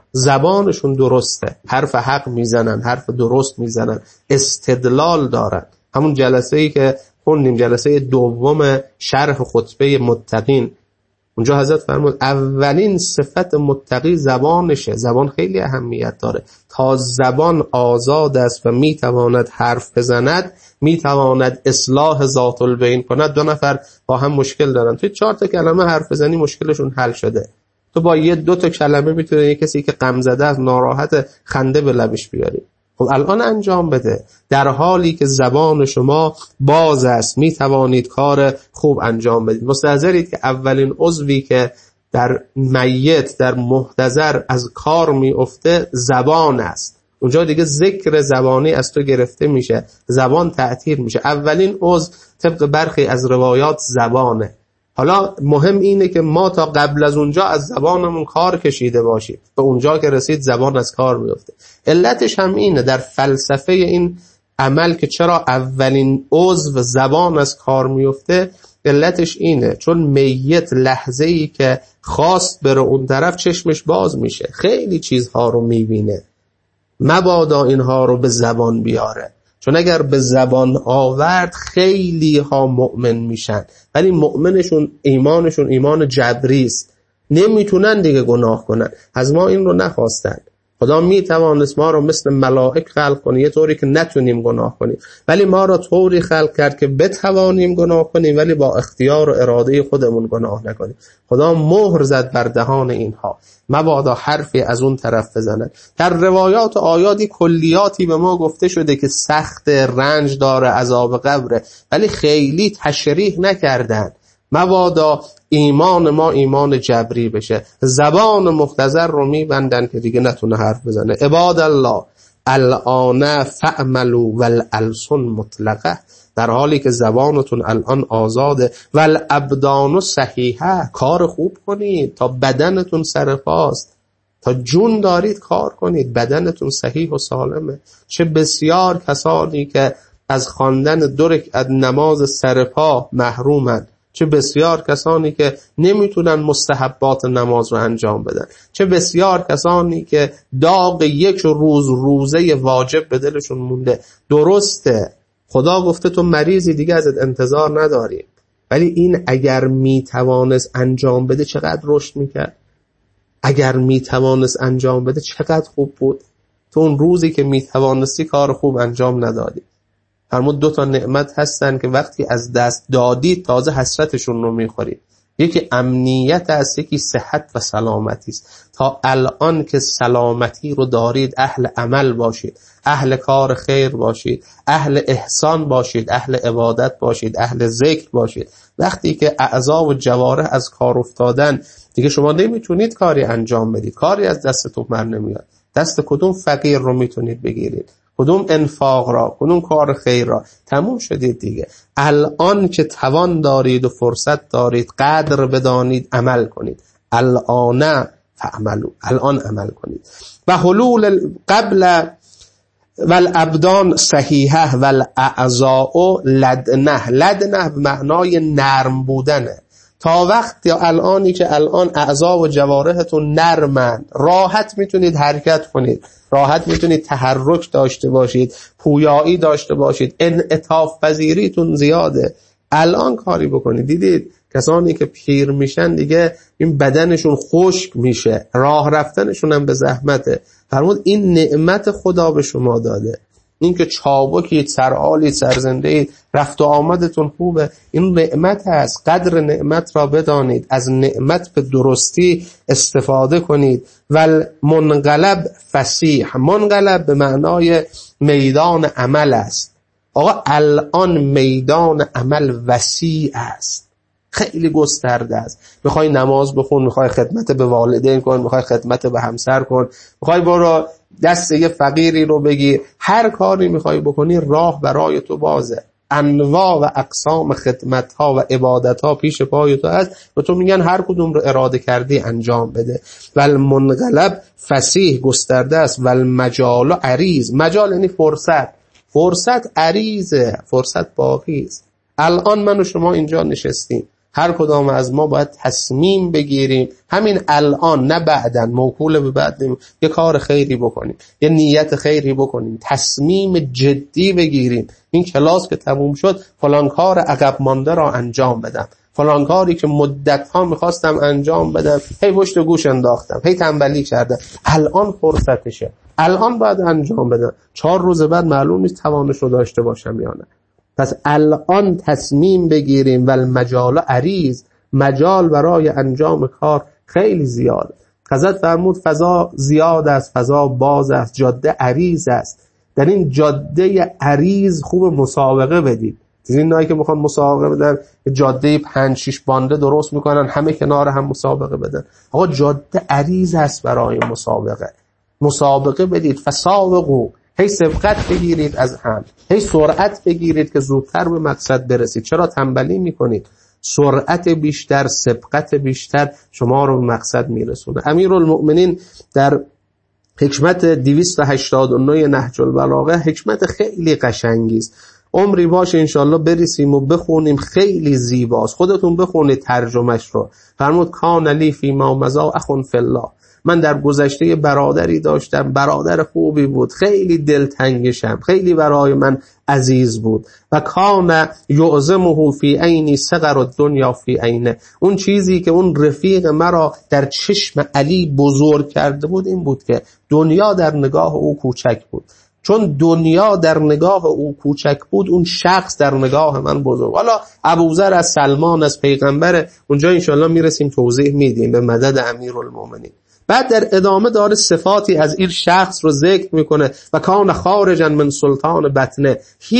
زبانشون درسته، حرف حق میزنن، حرف درست میزنن، استدلال دارن. همون جلسه ای که خوندیم، جلسه دوم شرح خطبه متقین، اونجا حضرت فرمود اولین صفت متقی زبانشه. زبان خیلی اهمیت داره. تا زبان آزاد است و میتواند حرف بزند، میتواند اصلاح ذات البین کند. دو نفر با هم مشکل دارن، توی چهار تا کلمه حرف بزنی مشکلشون حل شده. تو با یه دو تا کلمه میتونه یه کسی که غم زده است، ناراحت، خنده به لبش بیاری. خب الان انجام بده. در حالی که زبان شما باز است میتوانید کار خوب انجام بدید. مستحضرید که اولین عضوی که در میت، در محتضر از کار میفته زبان است. اونجا دیگه ذکر زبانی از تو گرفته میشه، زبان تعطیل میشه. اولین عضو طبق برخی از روایات زبانه. حالا مهم اینه که ما تا قبل از اونجا از زبانمون کار کشیده باشیم، به اونجا که رسید زبان از کار میفته. علتش هم اینه در فلسفه این عمل که چرا اولین عضو زبان از کار میفته، علتش اینه چون میت لحظه‌ای که خواست بره اون طرف چشمش باز میشه، خیلی چیزها رو میبینه، مبادا اینها رو به زبان بیاره. چون اگر به زبان آورد خیلی ها مؤمن میشن، ولی مؤمنشون ایمانشون ایمان جبری است، نمیتونن دیگه گناه کنن. از ما این رو نخواستن. خدا میتوانست ما رو مثل ملائک خلق کنه یه طوری که نتونیم گناه کنیم، ولی ما رو طوری خلق کرد که بتوانیم گناه کنیم ولی با اختیار و اراده خودمون گناه نکنیم. خدا مهر زد بر دهان اینها، مبادا حرفی از اون طرف بزنن. در روایات و آیاتی کلیاتی به ما گفته شده که سخت، رنج داره، عذاب قبره، ولی خیلی تشریح نکردن. مبادا ایمان ما ایمان جبری بشه، زبان مختصر رو میبندن که دیگه نتونه حرف بزنه. عباد الله الان فعملوا والالسن مطلقه، در حالی که زبانتون الان آزاده، والابدان صحیحه، کار خوب کنید تا بدنتون سرپاست، تا جون دارید کار کنید، بدنتون صحیح و سالمه. چه بسیار کسانی که از خواندن دو رکعت نماز سرپا محرومن، چه بسیار کسانی که نمیتونن مستحبات نماز رو انجام بدن، چه بسیار کسانی که داغ یک روز روزه واجب به دلشون مونده. درسته خدا گفته تو مریضی دیگه ازت انتظار نداریم، ولی این اگر میتوانست انجام بده چقدر رشد میکرد، اگر میتوانست انجام بده چقدر خوب بود. تو اون روزی که میتوانستی کار خوب انجام ندادی. فرمود دو تا نعمت هستن که وقتی از دست دادید تازه حسرتشون رو میخورید. یکی امنیت است، یکی صحت و سلامتی است. تا الان که سلامتی رو دارید اهل عمل باشید، اهل کار خیر باشید، اهل احسان باشید، اهل عبادت باشید، اهل ذکر باشید. وقتی که اعضا و جوارح از کار افتادن دیگه شما نمیتونید کاری انجام بدید، کاری از دستتون بر نمیاد. دست کدوم فقیر رو میتونید بگیرید؟ کدوم انفاق را، کدوم کار خیر را؟ تموم شدید دیگه. الان که توان دارید و فرصت دارید قدر بدانید، عمل کنید. الان فعملوا، الان عمل کنید. و حلول قبل والابدان صحیحه والاعضاء لدنه، لدنه به معنای نرم بودنه. تا وقتی الانی که الان اعضا و جوارحتون نرمن، راحت میتونید حرکت کنید، راحت میتونید تحرک داشته باشید، پویایی داشته باشید، انعطاف پذیریتون زیاده. الان کاری بکنید. دیدید کسانی که پیر میشن دیگه این بدنشون خشک میشه، راه رفتنشون هم به زحمته. فرمود این نعمت خدا به شما داده، این که چابکید، سرحالید، سرزندهید، رفت و آمدتون خوبه، این نعمت هست. قدر نعمت را بدانید، از نعمت به درستی استفاده کنید. ول منقلب فسیح، منقلب به معنای میدان عمل است. آقا الان میدان عمل وسیع است، خیلی گسترده است. میخوای نماز بخون، میخوای خدمت به والدین کن، میخوای خدمت به همسر کن، میخوای برو دست یه فقیری رو بگیر، هر کاری میخوای بکنی راه برای تو بازه. انواع و اقسام خدمت ها و عبادت ها پیش پای تو هست و تو میگن هر کدوم رو اراده کردی انجام بده. والمنقلب فسیح، گسترده است. والمجال عریض، مجال یعنی فرصت، فرصت عریضه، فرصت باقی است. الان من و شما اینجا نشستیم، هر کدام از ما باید تصمیم بگیریم همین الان، نه بعدن، موکول به بعد، یه کار خیری بکنیم، یه نیت خیری بکنیم، تصمیم جدی بگیریم. این کلاس که تموم شد فلان کار عقب مانده را انجام بدم، فلان کاری که مدت ها میخواستم انجام بدم هی پشت گوش انداختم، هی تنبلی کردم، الان فرصتشه، الان باید انجام بدم. چهار روز بعد معلوم نیست توانش رو داشته باشم یا نه. پس الان تصمیم بگیریم. و المجال عریض، مجال برای انجام کار خیلی زیاد. حضرت فرمود فضا زیاد است، فضا باز است، جاده عریض است. در این جاده عریض خوب مسابقه بدید. دیدین نایی که میخوان مسابقه بدن جاده پنج شش بانده درست میکنن، همه کنار هم مسابقه بدن. آقا جاده عریض است برای مسابقه، مسابقه بدید. فسابقوا، هی سبقت بگیرید از هم، هی سرعت بگیرید که زودتر به مقصد برسید. چرا تنبلی میکنید؟ سرعت بیشتر، سبقت بیشتر شما رو به مقصد میرسونه. امیرالمؤمنین در حکمت دویست و هشتاد و نه نهج البلاغه، حکمت خیلی قشنگی است. عمری باشه انشالله بریسیم و بخونیم، خیلی زیباست. خودتون بخونید ترجمهش رو. فرمود کان لی فی ما مضی اخ فی الله، من در گذشته برادری داشتم، برادر خوبی بود، خیلی دلتنگشم، خیلی برای من عزیز بود. و کان یعظمه فی عینی صغر الدنیا فی عینه، اون چیزی که اون رفیق مرا در چشم علی بزرگ کرده بود این بود که دنیا در نگاه او کوچک بود. چون دنیا در نگاه او کوچک بود، اون شخص در نگاه من بزرگ. حالا ابوذر از سلمان از پیغمبر، اونجا انشالله میرسیم توضیح میدیم به مدد امیرالمومنین. بعد در ادامه داره صفاتی از این شخص رو ذکر میکنه و کان خارجا من سلطان بطنه،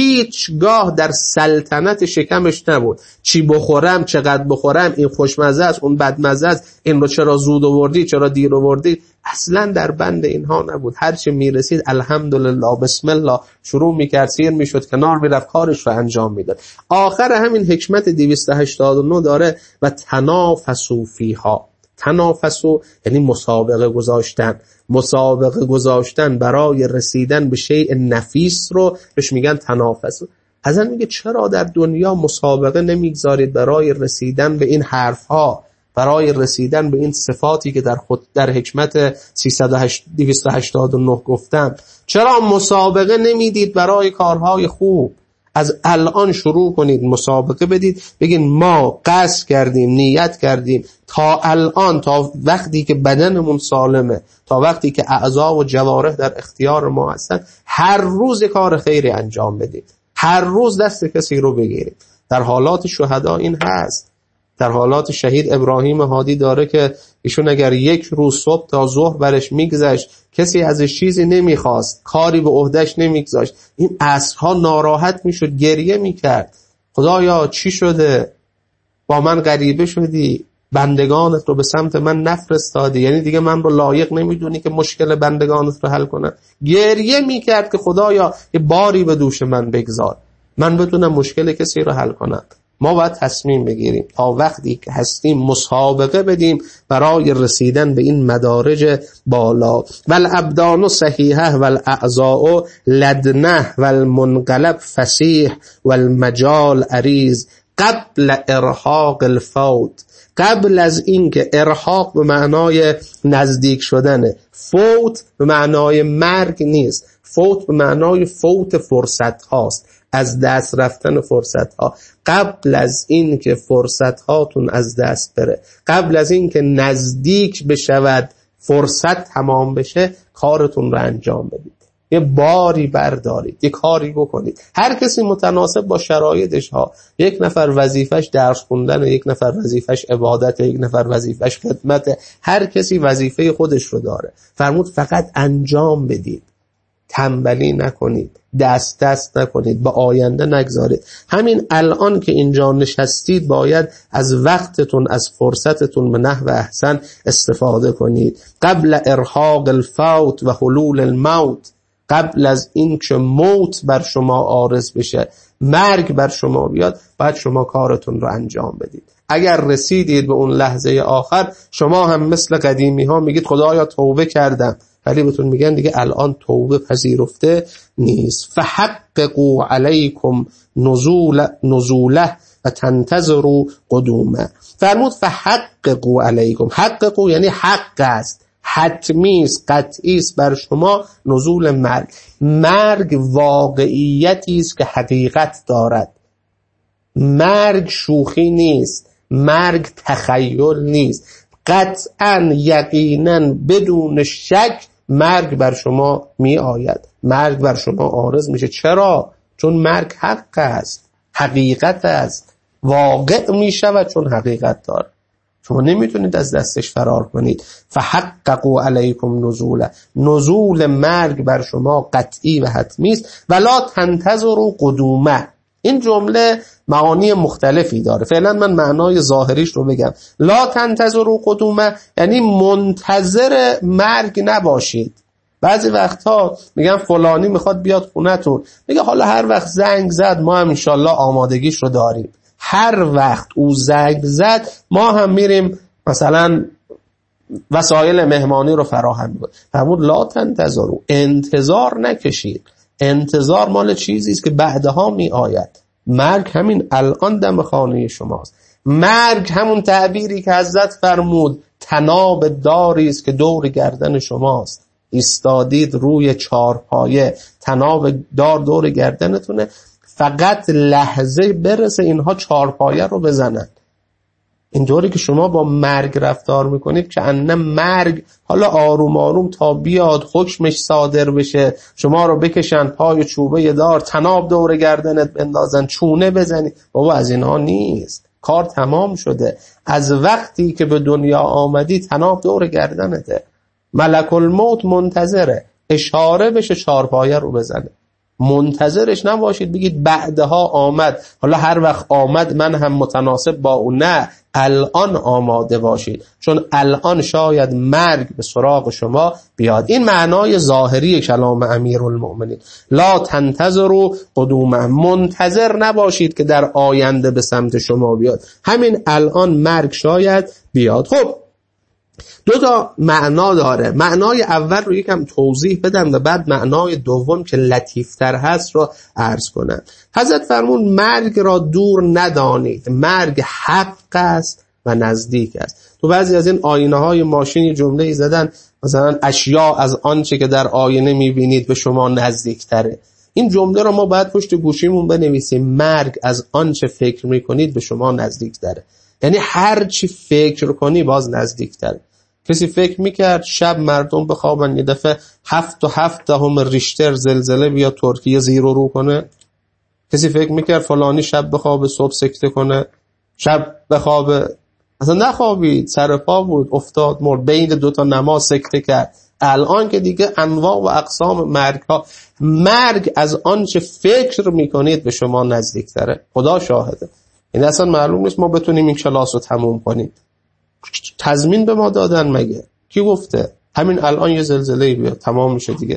هیچگاه در سلطنت شکمش نبود. چی بخورم، چقدر بخورم، این خوشمزه است، اون بدمزه است، این رو چرا زود آوردی، چرا دیر آوردی، اصلا در بند اینها نبود. هر چه میرسید الحمدلله بسم الله شروع میکرد، سیر میشد، کنار میرفت، کارش رو انجام میداد. آخر همین حکمت دویست و هشتاد و نه داره و تنافسوا فیها. تنافسوا یعنی مسابقه گذاشتن. مسابقه گذاشتن برای رسیدن به شیء نفیس رو بهش میگن تنافسوا. حضرت میگه چرا در دنیا مسابقه نمیگذارید برای رسیدن به این حرفها، برای رسیدن به این صفاتی که در خود در حکمت دویست و هشتاد و نه گفتم؟ چرا مسابقه نمیدید برای کارهای خوب؟ از الان شروع کنید مسابقه بدید، بگین ما قصد کردیم، نیت کردیم تا الان، تا وقتی که بدنمون سالمه، تا وقتی که اعضا و جوارح در اختیار ما هستن، هر روز کار خیری انجام بدید، هر روز دست کسی رو بگیرید. در حالات شهدا این هست. در حالات شهید ابراهیم هادی داره که ایشون اگر یک روز صبح تا ظهر برش میگذشت، کسی ازش چیزی نمیخواست، کاری به عهدهش نمیگذاشت، این عصرها ناراحت میشد، گریه میکرد. خدایا چی شده؟ با من غریبه شدی؟ بندگانت رو به سمت من نفرستادی؟ یعنی دیگه من رو لایق نمیدونی که مشکل بندگانت رو حل کنم؟ گریه میکرد که خدایا یه باری به دوش من بگذار، من بتونم مشکل کسی رو حل کنم. ما باید تصمیم بگیریم تا وقتی که هستیم مسابقه بدیم برای رسیدن به این مدارج بالا. والابدان صحیحه والاعضاء لدنه والمنقلب فسیح والمجال عریض قبل ارهاق الفوت. قبل از این که ارهاق به معنای نزدیک شدنه، فوت به معنای مرگ نیست، فوت به معنای فوت فرصت هاست، از دست رفتن فرصت ها. قبل از این که فرصت هاتون از دست بره، قبل از این که نزدیک بشود فرصت تمام بشه، کارتون رو انجام بدید. یه باری بردارید، یه کاری بکنید. هر کسی متناسب با شرایطش ها. یک نفر وظیفش درس خوندن، یک نفر وظیفش عبادت، یک نفر وظیفش خدمت. هر کسی وظیفه خودش رو داره. فرمود فقط انجام بدید، تنبلی نکنید، دست دست نکنید، به آینده نگذارید. همین الان که اینجا نشستید باید از وقتتون، از فرصتتون به نحو احسن استفاده کنید. قبل ارهاق الفوت و حلول الموت، قبل از این که موت بر شما عارض بشه، مرگ بر شما بیاد، باید شما کارتون رو انجام بدید. اگر رسیدید به اون لحظه آخر، شما هم مثل قدیمی ها میگید خدایا توبه کردم، ولی بهتون میگن دیگه الان توبه پذیرفته نیست. فحققوا علیکم نزول نزوله و تنتظروا قدومه. فرمود فحققوا علیکم. حققوا یعنی حق است، حتمی است، قطعی است بر شما نزول مرگ. مرگ واقعیتی است که حقیقت دارد. مرگ شوخی نیست، مرگ تخیل نیست. قطعا یقینا بدون شک مرگ بر شما می آید، مرگ بر شما عارض میشه. چرا؟ چون مرگ حق است، حقیقت است، واقع می شود، چون حقیقت داره. شما نمیتونید از دستش فرار کنید. فحققوا علیکم نزوله. نزول مرگ بر شما قطعی و حتمی است. ولا تنتظروا قدومه. این جمله معانی مختلفی داره. فعلا من معنای ظاهریش رو بگم. لا تنتظروا قدومه یعنی منتظر مرگ نباشید. بعضی وقتها میگن فلانی میخواد بیاد خونتون، میگه حالا هر وقت زنگ زد ما هم انشالله آمادگیش رو داریم. هر وقت او زنگ زد ما هم میریم مثلا وسایل مهمانی رو فراهم میکنیم. فرمود لا تنتظروا، انتظار نکشید. انتظار مال چیزی است که بعدها می آید. مرگ همین الان دم خانه شماست. مرگ همون تعبیری که حضرت فرمود تناب داری است که دور گردن شماست. ایستادید روی چارپایه، تناب دار دور گردنتونه، فقط لحظه برسه اینها چارپایه رو بزنن. اینطوری که شما با مرگ رفتار میکنید که انه مرگ حالا آروم آروم تا بیاد حکمش صادر بشه، شما رو بکشن پای چوبه دار، تناب دور گردنت بندازن، چونه بزنید. بابا از اینها نیست. کار تمام شده. از وقتی که به دنیا آمدی تناب دور گردنته. ملک الموت منتظره، اشاره بشه چارپایه رو بزنه. منتظرش نباشید بگید بعدها آمد، حالا هر وقت آمد من هم متناسب با اون. نه، الان آماده باشید، چون الان شاید مرگ به سراغ شما بیاد. این معنای ظاهری کلام امیرالمؤمنین. لا تنتظروا قدومه، منتظر نباشید که در آینده به سمت شما بیاد، همین الان مرگ شاید بیاد. خب دو تا معنا داره. معنای اول رو یکم توضیح بدم و بعد معنای دوم که لطیفتر هست رو عرض کنم. حضرت فرمون مرگ را دور ندانید، مرگ حق است و نزدیک است. تو بعضی از این آینه های ماشین جمله زدن مثلا اشیا از آنچه که در آینه میبینید به شما نزدیک تره. این جمله رو ما باید پشت گوشیمون بنویسیم، مرگ از آنچه فکر میکنید به شما نزدیک تره. یعنی هر چی فکر کنی باز نزدیک تره. کسی فکر میکرد شب مردم بخوابن یه دفعه هفت و هفت دهم ریشتر زلزله بیا ترکیه زیرو رو کنه؟ کسی فکر میکرد فلانی شب بخوابه صبح سکته کنه؟ شب بخوابه اصلا نخوابید، سر پا بود، افتاد مرد، بین دوتا نماز سکته کرد. الان که دیگه انواع و اقسام مرگ ها، مرگ از آنچه فکر میکنید به شما نزدیکتره. خدا شاهده. این اصلا معلوم نیست ما بتونیم این کلاس رو تموم کنیم. تضمین به ما دادن مگه؟ کی گفته؟ همین الان یه زلزله بیاد تمام میشه دیگه.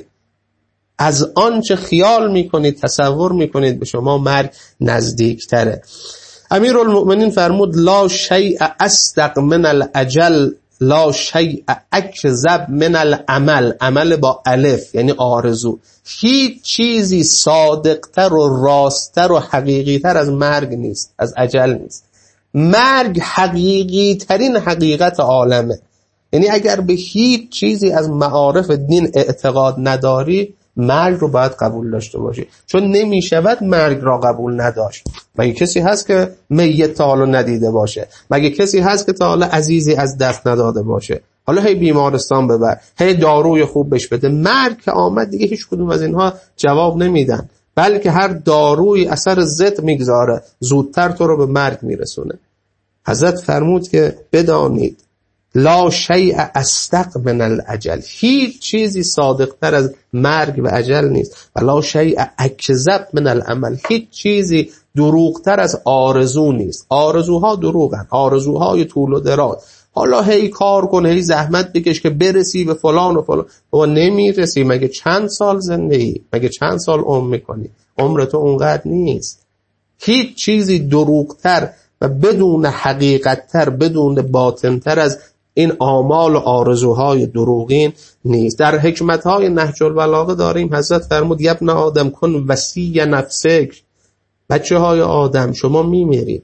از آنچه خیال میکنید تصور میکنید به شما مرگ نزدیکتره. امیرالمؤمنین فرمود لا شیء اصدق من الاجل لا شیء اکذب من العمل. عمل با الف یعنی آرزو. هیچ چیزی صادقتر و راستتر و حقیقیتر از مرگ نیست، از اجل نیست. مرگ حقیقی ترین حقیقت عالمه. یعنی اگر به هیچ چیزی از معارف دین اعتقاد نداری، مرگ رو باید قبول داشته باشی، چون نمیشود مرگ را قبول نداشت. مگه کسی هست که میت تا حالا ندیده باشه؟ مگه کسی هست که تا حالا عزیزی از دست نداده باشه؟ حالا هی بیمارستان ببر، هی داروی خوب بهش بده. مرگ که آمد دیگه هیچ کدوم از اینها جواب نمیدن، بلکه هر داروی اثر ضد میگذاره، زودتر تو رو به مرگ میرسونه. حضرت فرمود که بدانید لا شیء اصدق من الاجل، هیچ چیزی صادقتر از مرگ و اجل نیست. و لا شیء اکذب من العمل، هیچ چیزی دروغتر از آرزو نیست. آرزوها دروغن، آرزوهای طول و دراز. حالا هی کار کن، هی زحمت بکش که برسی به فلان و فلان، و نمیرسی. مگه چند سال زندگی، مگه چند سال عمر میکنی؟ عمر تو اونقدر نیست. هیچ چیزی دروغتر و بدون حقیقتتر، بدون باطنتر از این آمال و آرزوهای دروغین نیست. در حکمتهای نهج البلاغه داریم حضرت فرمود یبن آدم کن وصی نفسک. بچه های آدم شما میمیرید،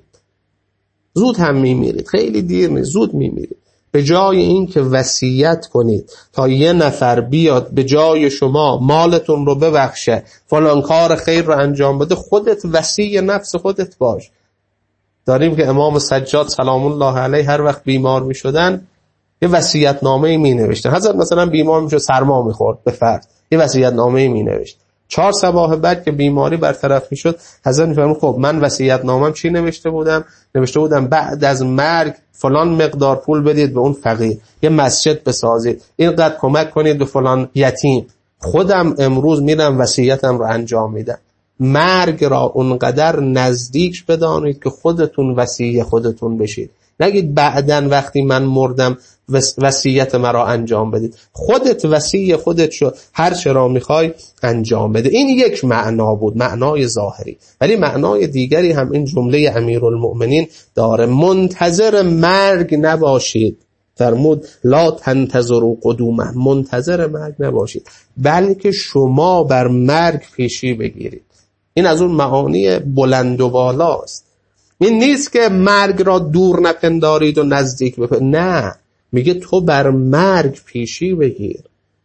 زود هم میمیرید، خیلی دیر نیست، زود میمیرید. به جای این که وصیت کنید تا یه نفر بیاد به جای شما مالتون رو ببخشه، فلان کار خیر رو انجام بده، خودت وصی نفس خودت باش. داریم که امام سجاد سلام الله علیه هر وقت بیمار می شدن یه وصیت نامه می نوشتن. حضرت مثلا بیمار می شد، سرما می خورد به فرض، یه وصیت نامه می نوشت. چهار صباح بعد که بیماری برطرف می شد، حضرت می فرمود خب من وصیت نامم چی نوشته بودم؟ نوشته بودم بعد از مرگ فلان مقدار پول بدید به اون فقیر، یه مسجد بسازید، اینقدر کمک کنید به فلان یتیم. خودم امروز میرم وصیتم رو انجام میدم. مرگ را اونقدر نزدیک بدانید که خودتون وصی خودتون بشید. نگید بعدن وقتی من مردم وصیت مرا انجام بدید. خودت وصی خودت شو، هر چه را میخوای انجام بده. این یک معنا بود، معنای ظاهری. ولی معنای دیگری هم این جمله امیرالمؤمنین داره. منتظر مرگ نباشید. فرمود لا تنتظروا قدومه، منتظر مرگ نباشید، بلکه شما بر مرگ پیشی بگیرید. این از اون معانی بلند و بالاست. این نیست که مرگ را دور نپندارید و نزدیک بپندارید، نه، میگه تو بر مرگ پیشی بگیر.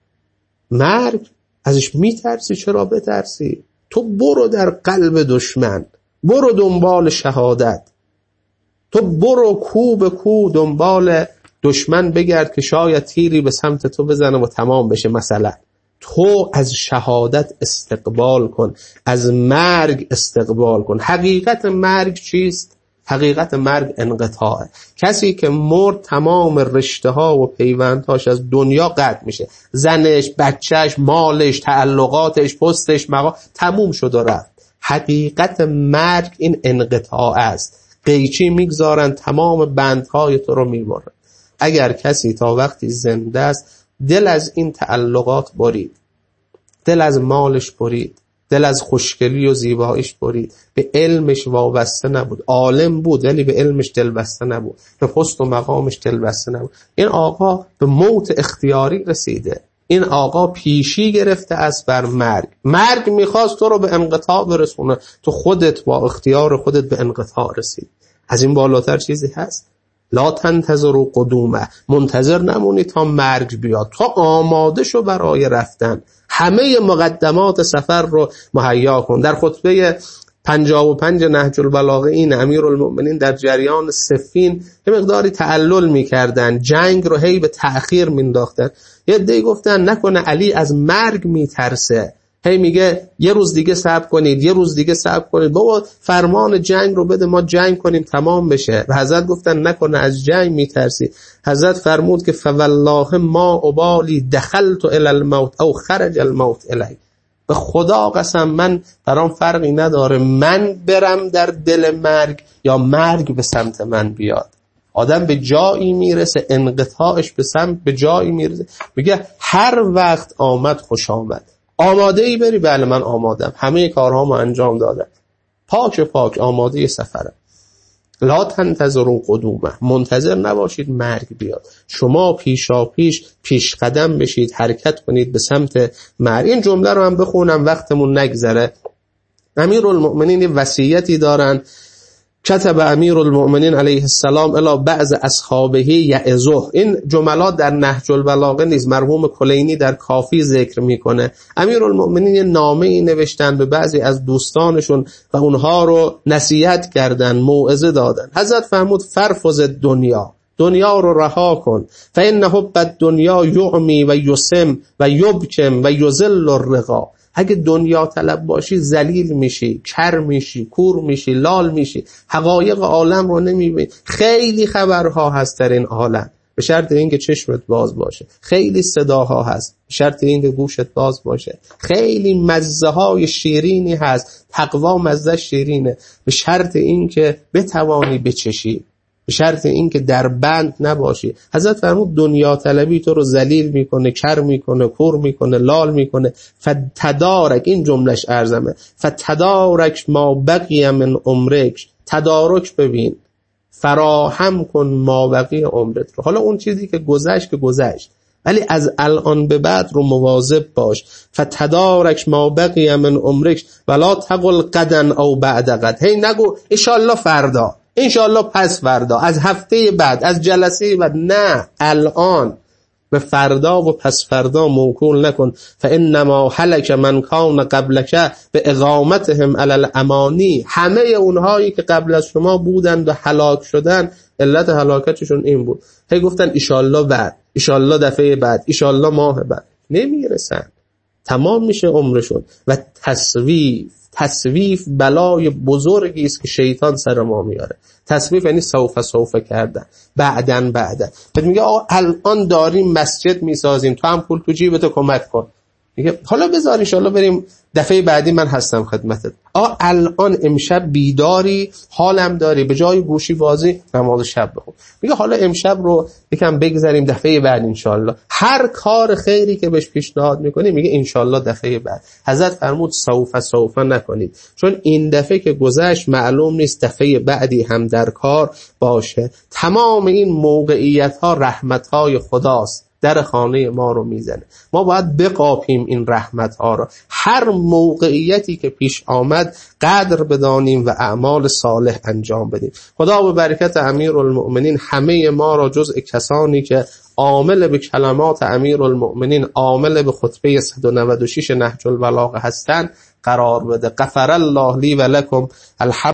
مرگ ازش میترسی، چرا بترسی؟ تو برو در قلب دشمن، برو دنبال شهادت، تو برو کو به کو دنبال دشمن بگرد که شاید تیری به سمت تو بزنه و تمام بشه مثلا. تو از شهادت استقبال کن، از مرگ استقبال کن. حقیقت مرگ چیست؟ حقیقت مرگ انقطاعه. کسی که مرد تمام رشته ها و پیوندهاش از دنیا قطع میشه، زنش، بچهش، مالش، تعلقاتش، پستش، مقام تموم شد و رفت. حقیقت مرگ این انقطاع است. قیچی میگذارن، تمام بندهای تو رو میبرن. اگر کسی تا وقتی زنده است دل از این تعلقات برید، دل از مالش برید، دل از خوشگلی و زیباییش برید، به علمش وابسته نبود، عالم بود ولی به علمش دل بسته نبود، به پست و مقامش دل بسته نبود، این آقا به موت اختیاری رسیده. این آقا پیشی گرفته از بر مرگ. مرگ میخواست تو رو به انقطاع برسونه، تو خودت با اختیار خودت به انقطاع رسید. از این بالاتر چیزی هست؟ لا تنتظروا قدومه، منتظر نمونی تا مرگ بیاد، تا آماده شو برای رفتن. همه مقدمات سفر رو مهیا کن. در خطبه پنجاه و پنج نهج البلاغه این امیرالمؤمنین در جریان صفین یه مقداری تعلل میکردن، جنگ رو هی به تأخیر مینداختن. یه عده‌ای گفتن نکنه علی از مرگ میترسه، هی میگه یه روز دیگه صبر کنید، یه روز دیگه صبر کنید، بابا فرمان جنگ رو بده ما جنگ کنیم تمام بشه. و حضرت گفتن نکنه از جنگ میترسی. حضرت فرمود که فوالله ما ابالی دخلت الی الموت او خرج الموت الی. به خدا قسم من برام فرقی نداره من برم در دل مرگ یا مرگ به سمت من بیاد. آدم به جایی میرسه انقطاعش به سمت به جایی میرسه میگه هر وقت آمد خوش آمد. آماده ای بری؟ بله من آمادم، همه کارهامو انجام دادم، پاک پاک آماده سفرم. لا تنتظروا قدومه، منتظر نباشید مرگ بیاد، شما پیشا پیش پیش قدم بشید، حرکت کنید به سمت مرگ. این جمله رو هم بخونم وقتمون نگذره. امیرالمؤمنین وصیتی دارن. کتب امیرالمؤمنین علیه السلام الی بعض اصحابه یعظه. این جملات در نهج البلاغه نیز، مرحوم کلینی در کافی ذکر میکنه. امیرالمؤمنین یه نامه‌ای نوشتن به بعضی از دوستانشون و اونها رو نصیحت کردن، موعظه دادن. حضرت فرمود فرفض دنیا، دنیا رو رها کن. فإن حب الدنیا یعمی و یسم و یبکم و یذل الرقا. اگه دنیا طلب باشی ذلیل میشی، کر میشی، کور میشی، لال میشی، حقایق عالم رو نمیبینی. خیلی خبرها هست در این عالم، به شرط اینکه چشمت باز باشه. خیلی صداها هست، به شرط اینکه گوشت باز باشه. خیلی مزه های شیرینی هست، تقوا مزه شیرینه، به شرط اینکه بتوانی بچشی، به شرط اینکه در بند نباشی. حضرت فرمود دنیا طلبی تو رو ذلیل میکنه، کر میکنه، کور میکنه، لال میکنه. فتدارک، این جملش ارزمه، فتدارک ما بقی من عمرک. تدارک ببین، فراهم کن ما بقی عمرت رو. حالا اون چیزی که گذشت که گذشت، ولی از الان به بعد رو مواظب باش. فتدارک ما بقی من عمرک ولا تقل غدا او بعد غد. هی نگو انشالله فردا، انشالله پس فردا، از هفته بعد، از جلسه بعد. نه، الان. به فردا و پس فردا موکول نکن. فانما هلک من کان قبلک به اقامتهم علی الامانی. همه اونهایی که قبل از شما بودند و هلاک شدن، علت هلاکتشون این بود، هی گفتن ایشالله بعد، ایشالله دفعه بعد، ایشالله ماه بعد. نمیرسن، تمام میشه عمرشون. و تصویف، تصویف بلای بزرگی است که شیطان سر ما میاره. تصویف یعنی سوف سوف کردن، بعدن بعدن. بعد میگه آقا الان داریم مسجد میسازیم، تو هم پول تو جیبت کمک کن. میگه حالا بذار ان شاءالله بریم دفعه بعدی من هستم خدمتت. آقا الان امشب بیداری، حالم داری، به جای گوشی بازی نماز شب بخون. میگه حالا امشب رو یکم بگذاریم دفعه بعد ان شاءالله. هر کار خیری که بهش پیشنهاد میکنی میگه ان شاءالله دفعه بعد. حضرت فرمود سوف سوف نکنید، چون این دفعه که گذشت معلوم نیست دفعه بعدی هم در کار باشه. تمام این موقعیت ها رحمت های خداست، در خانه ما رو میزنه. ما باید بقاپیم این رحمت ها رو. هر موقعیتی که پیش آمد قدر بدانیم و اعمال صالح انجام بدیم. خدا به برکت امیرالمؤمنین همه ما را جزء کسانی که عامل به کلمات امیرالمؤمنین، عامل به خطبه صد و نود و شش نهج البلاغه هستند قرار بده. غفر الله لی و لکم. الحمد